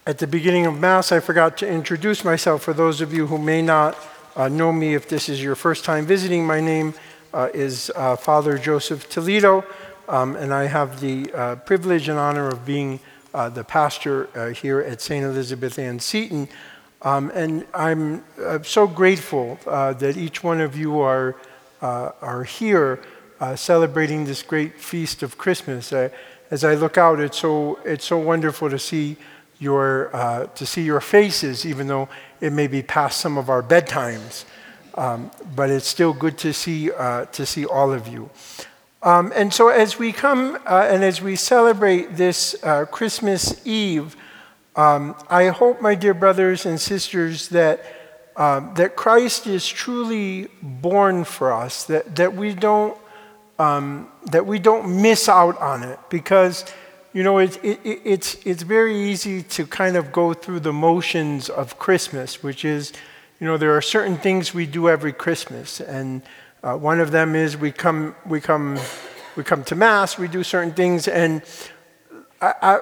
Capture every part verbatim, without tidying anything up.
At the beginning of Mass, I forgot to introduce myself. For those of you who may not uh, know me, if this is your first time visiting, my name uh, is uh, Father Joseph Toledo, um, and I have the uh, privilege and honor of being uh, the pastor uh, here at Saint Elizabeth Ann Seton. Um, and I'm uh, so grateful uh, that each one of you are, uh, are here uh, celebrating this great feast of Christmas. Uh, as I look out, it's so, it's so wonderful to see Your, uh, to see your faces, even though it may be past some of our bedtimes. Um, but it's still good to see, uh, to see all of you. Um, and so as we come uh, and as we celebrate this uh, Christmas Eve, um, I hope, my dear brothers and sisters, that, uh, that Christ is truly born for us, that, that, we don't, um, that we don't miss out on it, because You know, it, it, it's, it's very easy to kind of go through the motions of Christmas, which is, you know, there are certain things we do every Christmas. And uh, one of them is we come, we, come, we come to Mass, we do certain things, and I, I,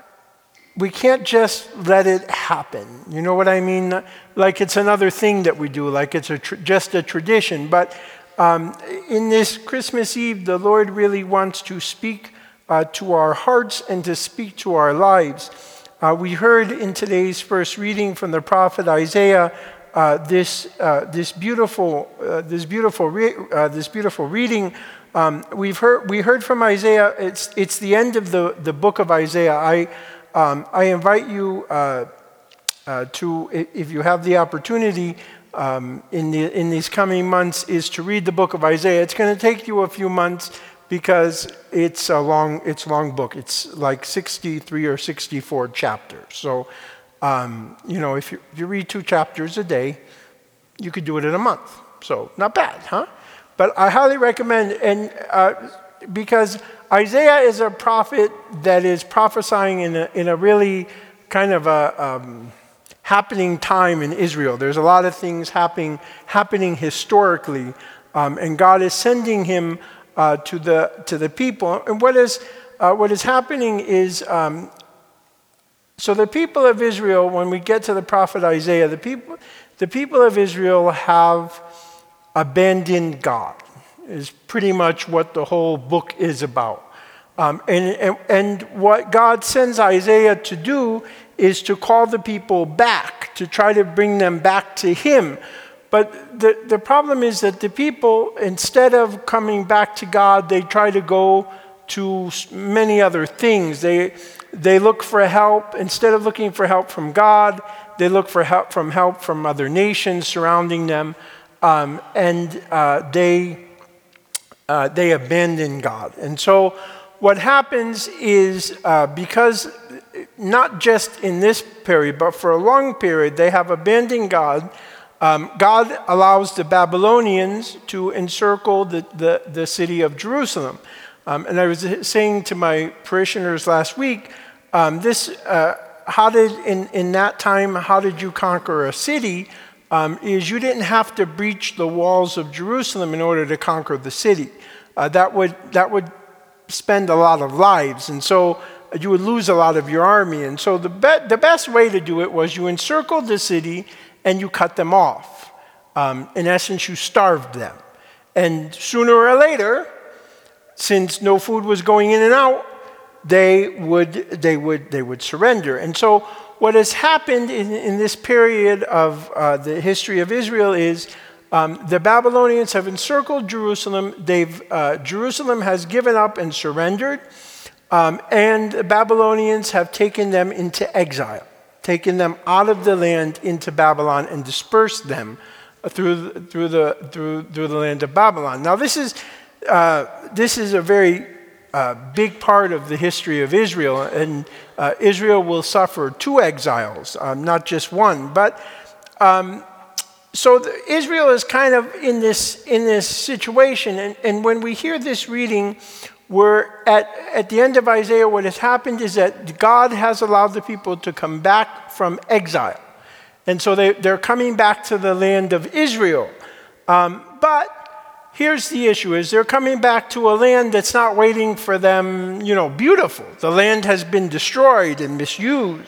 we can't just let it happen. You know what I mean? Like it's another thing that we do, like it's a tr- just a tradition. But um, in this Christmas Eve, the Lord really wants to speak Uh, to our hearts and to speak to our lives. Uh, we heard in today's first reading from the prophet Isaiah uh, this uh, this beautiful uh, this beautiful re- uh, this beautiful reading. Um, we've heard we heard from Isaiah. It's it's the end of the, the book of Isaiah. I um, I invite you uh, uh, to, if you have the opportunity um, in the in these coming months, is to read the book of Isaiah. It's going to take you a few months, because it's a long, it's a long book. It's like sixty-three or sixty-four chapters. So, um, you know, if you, if you read two chapters a day, you could do it in a month. So, not bad, huh? But I highly recommend, and uh, because Isaiah is a prophet that is prophesying in a, in a really kind of a um, happening time in Israel. There's a lot of things happening, happening historically, um, and God is sending him Uh, to the to the people. And what is uh, what is happening is, um, so the people of Israel, when we get to the prophet Isaiah, the people the people of Israel have abandoned God, is pretty much what the whole book is about. Um, and, and and what God sends Isaiah to do is to call the people back, to try to bring them back to Him. But the, the problem is that the people, instead of coming back to God, they try to go to many other things. They, they look for help. Instead of looking for help from God, they look for help from help from other nations surrounding them. Um, and uh, they, uh, they abandon God. And so what happens is, uh, because not just in this period, but for a long period, they have abandoned God. Um, God allows the Babylonians to encircle the, the, the city of Jerusalem. Um, and I was saying to my parishioners last week, um, this, uh, how did, in, in that time, how did you conquer a city? Um, is you didn't have to breach the walls of Jerusalem in order to conquer the city. Uh, that would, that would spend a lot of lives. And so you would lose a lot of your army. And so the, be- the best way to do it was you encircled the city and you cut them off. Um, in essence, you starved them. And sooner or later, since no food was going in and out, they would, they would, they would surrender. And so what has happened in, in this period of uh, the history of Israel is um, the Babylonians have encircled Jerusalem. They've, uh, Jerusalem has given up and surrendered. Um, and the Babylonians have taken them into exile, taken them out of the land into Babylon and dispersed them through through the through through the land of Babylon. Now, this is uh, this is a very uh, big part of the history of Israel, and uh, Israel will suffer two exiles, um, not just one. But um, so the, Israel is kind of in this in this situation, and, and when we hear this reading, we're at, at the end of Isaiah, what has happened is that God has allowed the people to come back from exile. And so they, they're coming back to the land of Israel. Um, but here's the issue, is they're coming back to a land that's not waiting for them, you know, beautiful. The land has been destroyed and misused.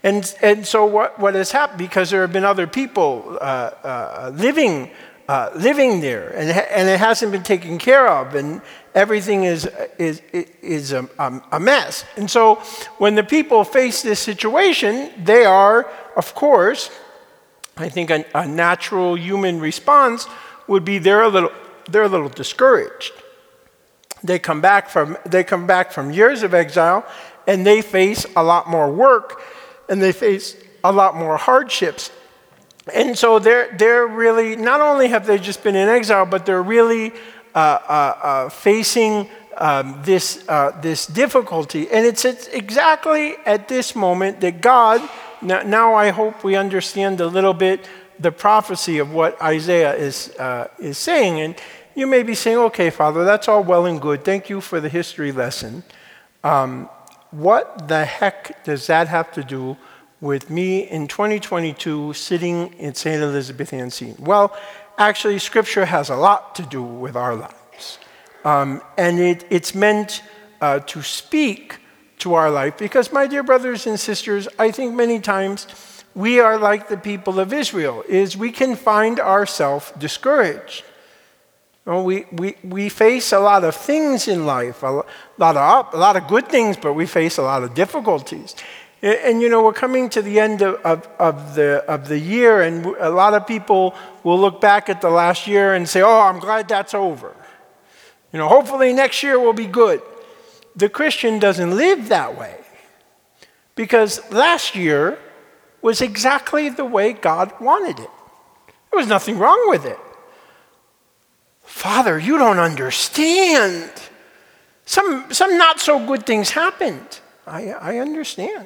And, and so what, what has happened, because there have been other people uh, uh, living uh, living there, and, and it hasn't been taken care of, and everything is, is, is a, a mess. And so when the people face this situation, they are, of course, I think a, a natural human response would be they're a little, they're a little discouraged. They come back from, they come back from years of exile, and they face a lot more work, and they face a lot more hardships. And so they're, they're really, not only have they just been in exile, but they're really uh, uh, uh, facing um, this, uh, this difficulty. And it's, it's exactly at this moment that God, now, now I hope we understand a little bit the prophecy of what Isaiah is, uh, is saying. And you may be saying, okay, Father, that's all well and good. Thank you for the history lesson. Um, what the heck does that have to do with me in twenty twenty-two sitting in Saint Elizabeth Ann Seton? Well, actually, Scripture has a lot to do with our lives. Um, and it, it's meant uh, to speak to our life because, my dear brothers and sisters, I think many times we are like the people of Israel, is we can find ourselves discouraged. Well, we, we, we face a lot of things in life, a lot, of, a lot of good things, but we face a lot of difficulties. And, and you know, we're coming to the end of, of, of, the, of the year, and a lot of people will look back at the last year and say, oh, I'm glad that's over. You know, hopefully next year will be good. The Christian doesn't live that way because last year was exactly the way God wanted it. There was nothing wrong with it. Father, you don't understand. Some, some not so good things happened. I, I understand.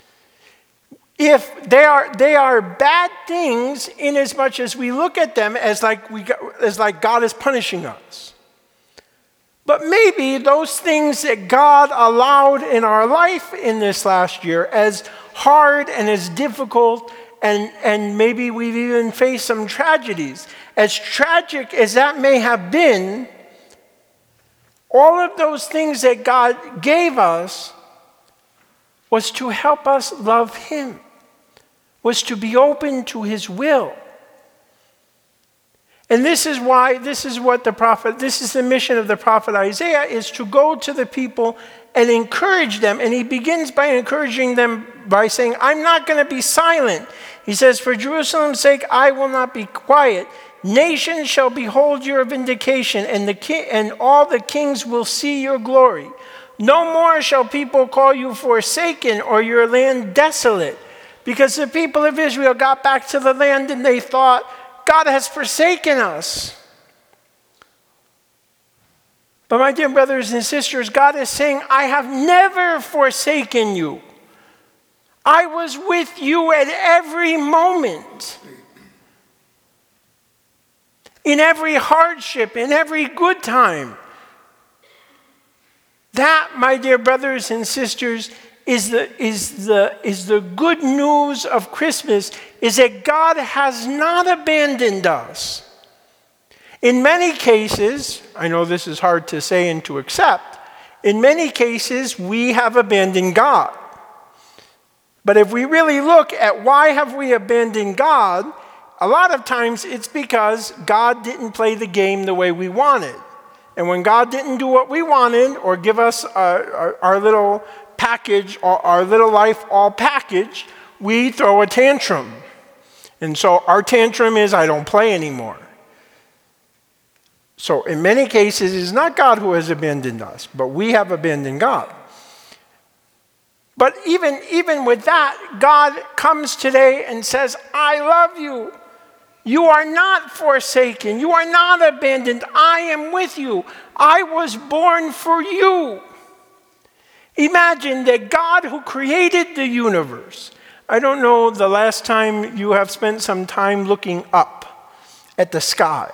If they are, they are bad things in as much as we look at them as like, we, as like God is punishing us. But maybe those things that God allowed in our life in this last year, as hard and as difficult, and, and maybe we've even faced some tragedies, as tragic as that may have been, all of those things that God gave us was to help us love Him, was to be open to His will. And this is why, this is what the prophet, this is the mission of the prophet Isaiah, is to go to the people and encourage them. And he begins by encouraging them by saying, I'm not going to be silent. He says, for Jerusalem's sake, I will not be quiet. Nations shall behold your vindication, and the ki- and all the kings will see your glory. No more shall people call you forsaken or your land desolate, because the people of Israel got back to the land and they thought, God has forsaken us. But my dear brothers and sisters, God is saying, I have never forsaken you. I was with you at every moment. In every hardship, in every good time. That, my dear brothers and sisters, is the, is the, is the good news of Christmas, is that God has not abandoned us. In many cases, I know this is hard to say and to accept, in many cases we have abandoned God. But if we really look at why have we abandoned God, a lot of times it's because God didn't play the game the way we wanted. And when God didn't do what we wanted or give us our, our, our little package or our little life all packaged, we throw a tantrum. And so our tantrum is, I don't play anymore. So in many cases, it's not God who has abandoned us, but we have abandoned God. But even, even with that, God comes today and says, I love you. You are not forsaken. You are not abandoned. I am with you. I was born for you. Imagine that God who created the universe. I don't know the last time you have spent some time looking up at the sky.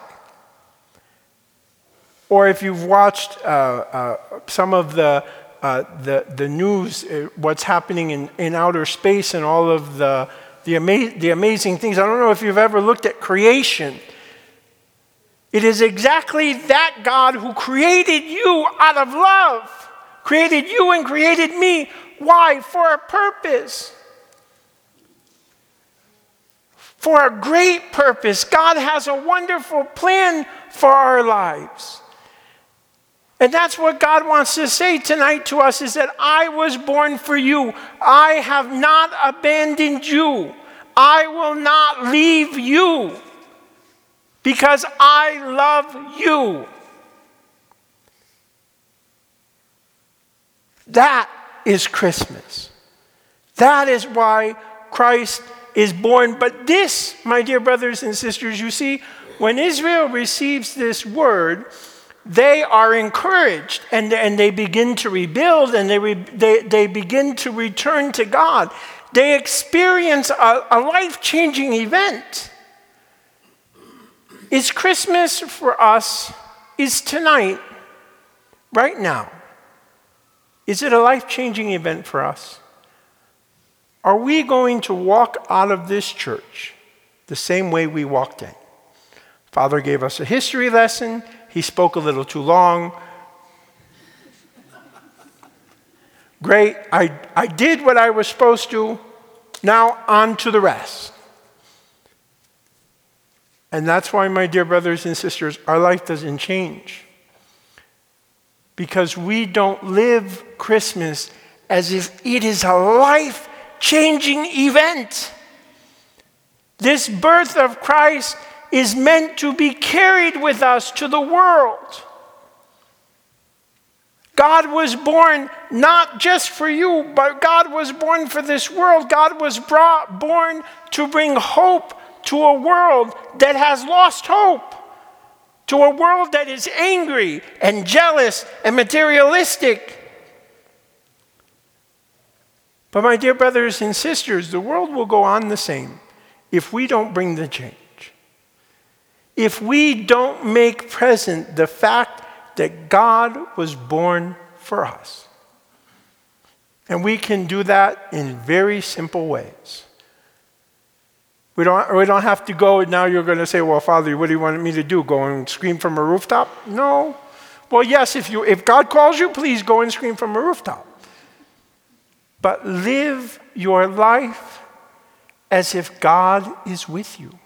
Or if you've watched uh, uh, some of the, uh, the, the news, uh, what's happening in, in outer space and all of the, the, ama- the amazing things. I don't know if you've ever looked at creation. It is exactly that God who created you out of love. Created you and created me. Why? For a purpose. for a great purpose. God has a wonderful plan for our lives. And that's what God wants to say tonight to us, is that I was born for you. I have not abandoned you. I will not leave you because I love you. That is Christmas. That is why Christ is born. But this, my dear brothers and sisters, you see, when Israel receives this word, they are encouraged, and, and they begin to rebuild, and they, re, they, they begin to return to God. They experience a, a life-changing event. Is Christmas for us, is tonight, right now, is it a life-changing event for us? Are we going to walk out of this church the same way we walked in? Father gave us a history lesson. He spoke a little too long. Great, I, I did what I was supposed to. Now on to the rest. And that's why, my dear brothers and sisters, our life doesn't change. Because we don't live Christmas as if it is a life-changing event. This birth of Christ is meant to be carried with us to the world. God was born not just for you, but God was born for this world. God was brought, born to bring hope to a world that has lost hope, to a world that is angry and jealous and materialistic. But my dear brothers and sisters, the world will go on the same if we don't bring the change. If we don't make present the fact that God was born for us. And we can do that in very simple ways. We don't, we don't have to go, now you're going to say, well, Father, what do you want me to do? Go and scream from a rooftop? No. Well, yes, if, you, if God calls you, please go and scream from a rooftop. But live your life as if God is with you.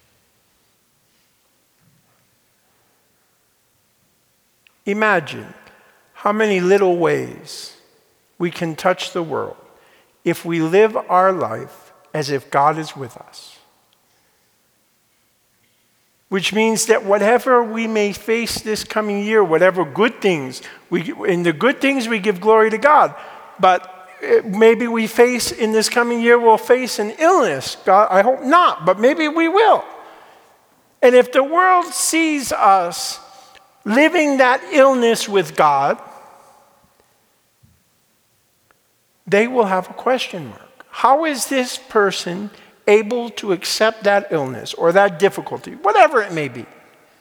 Imagine how many little ways we can touch the world if we live our life as if God is with us. Which means that whatever we may face this coming year, whatever good things, we, in the good things we give glory to God. But maybe we face in this coming year, we'll face an illness. God, I hope not, but maybe we will. And if the world sees us living that illness with God, they will have a question mark. How is this person able to accept that illness or that difficulty, whatever it may be?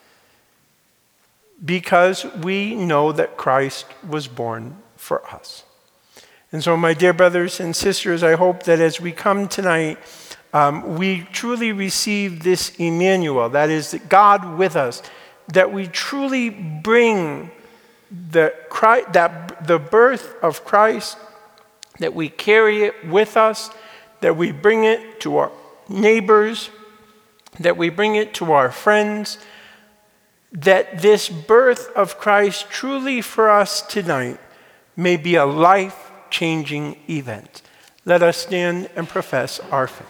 Because we know that Christ was born for us. And so, my dear brothers and sisters, I hope that as we come tonight, um, we truly receive this Emmanuel, that is, God with us, that we truly bring the, Christ, that, the birth of Christ, that we carry it with us, that we bring it to our neighbors, that we bring it to our friends, that this birth of Christ truly for us tonight may be a life-changing event. Let us stand and profess our faith.